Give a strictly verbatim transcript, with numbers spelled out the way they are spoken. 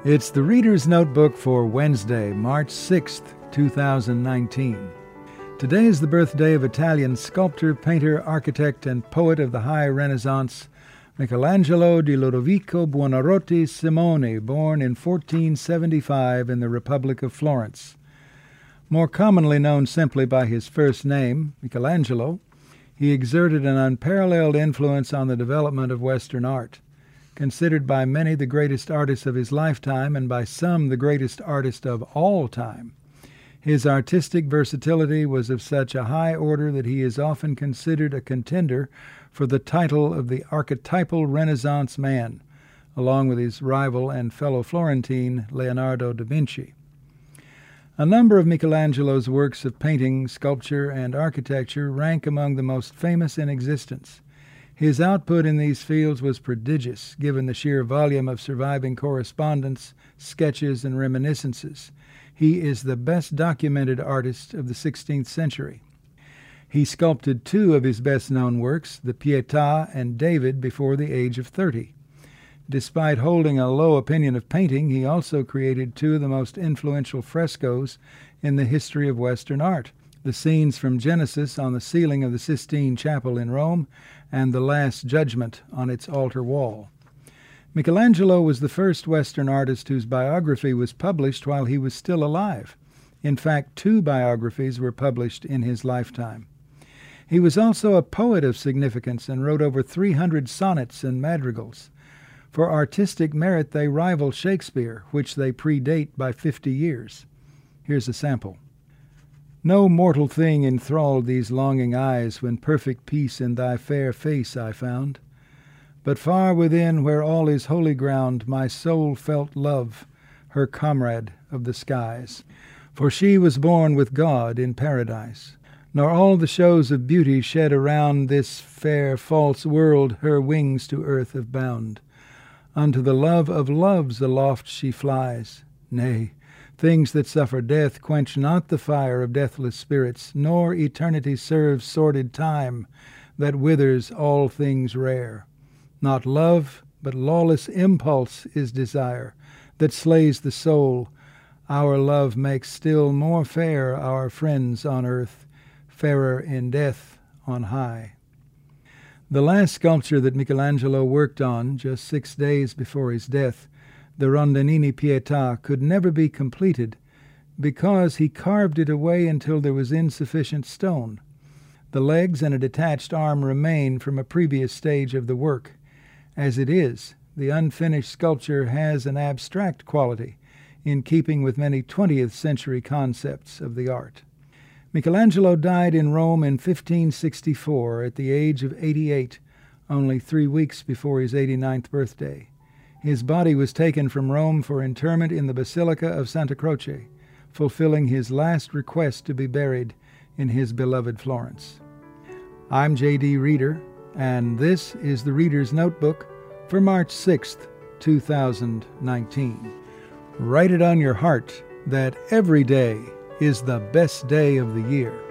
It's the Reader's Notebook for Wednesday, March sixth, two thousand nineteen. Today is the birthday of Italian sculptor, painter, architect, and poet of the High Renaissance, Michelangelo di Lodovico Buonarroti Simone, born in fourteen seventy-five in the Republic of Florence. More commonly known simply by his first name, Michelangelo, he exerted an unparalleled influence on the development of Western art. Considered by many the greatest artist of his lifetime and by some the greatest artist of all time, his artistic versatility was of such a high order that he is often considered a contender for the title of the archetypal Renaissance man, along with his rival and fellow Florentine Leonardo da Vinci. A number of Michelangelo's works of painting, sculpture, and architecture rank among the most famous in existence. His output in these fields was prodigious, given the sheer volume of surviving correspondence, sketches, and reminiscences. He is the best documented artist of the sixteenth century. He sculpted two of his best-known works, the Pietà and David, before the age of thirty. Despite holding a low opinion of painting, he also created two of the most influential frescoes in the history of Western art: the scenes from Genesis on the ceiling of the Sistine Chapel in Rome, and the Last Judgment on its altar wall. Michelangelo was the first Western artist whose biography was published while he was still alive. In fact, two biographies were published in his lifetime. He was also a poet of significance and wrote over three hundred sonnets and madrigals. For artistic merit, they rival Shakespeare, which they predate by fifty years. Here's a sample. No mortal thing enthralled these longing eyes when perfect peace in thy fair face I found. But far within, where all is holy ground, my soul felt love, her comrade of the skies. For she was born with God in paradise. Nor all the shows of beauty shed around this fair false world her wings to earth have bound. Unto the love of loves aloft she flies. Nay, things that suffer death quench not the fire of deathless spirits, nor eternity serves sordid time that withers all things rare. Not love, but lawless impulse is desire that slays the soul. Our love makes still more fair our friends on earth, fairer in death on high. The last sculpture that Michelangelo worked on, just six days before his death, the Rondinini Pietà, could never be completed because he carved it away until there was insufficient stone. The legs and a detached arm remain from a previous stage of the work. As it is, the unfinished sculpture has an abstract quality, in keeping with many twentieth century concepts of the art. Michelangelo died in Rome in fifteen sixty-four at the age of eighty-eight, only three weeks before his eighty-ninth birthday. His body was taken from Rome for interment in the Basilica of Santa Croce, fulfilling his last request to be buried in his beloved Florence. I'm J D Reader, and this is the Reader's Notebook for March sixth, two thousand nineteen. Write it on your heart that every day is the best day of the year.